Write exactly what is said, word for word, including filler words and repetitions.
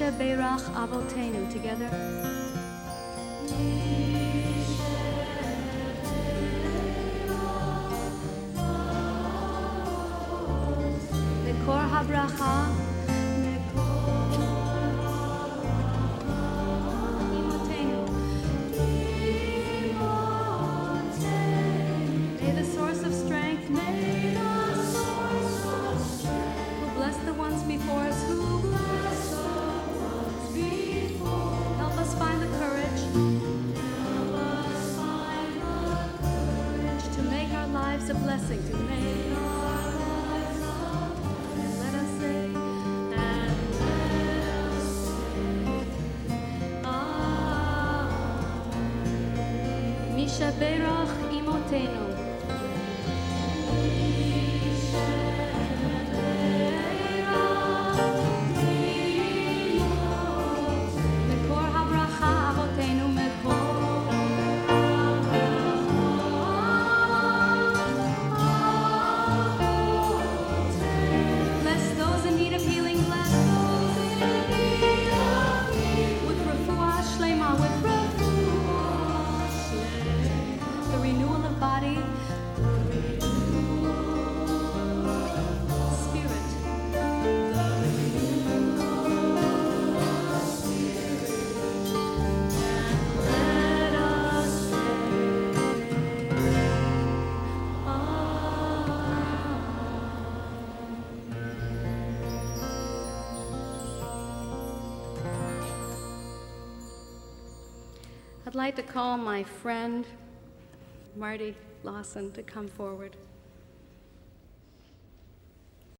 Misha Beirach Avotenu together. Nekor habracha. Imotenu. May the source of strength. May the source of strength. Who bless the ones before us. Who bless the ones before. Help us find the courage. Help us find the courage to make our lives a blessing. To make our lives a blessing. And let us say, and let us say, Amen. Misha Beirach Imotenu. I'd like to call my friend, Marty Lawson, to come forward.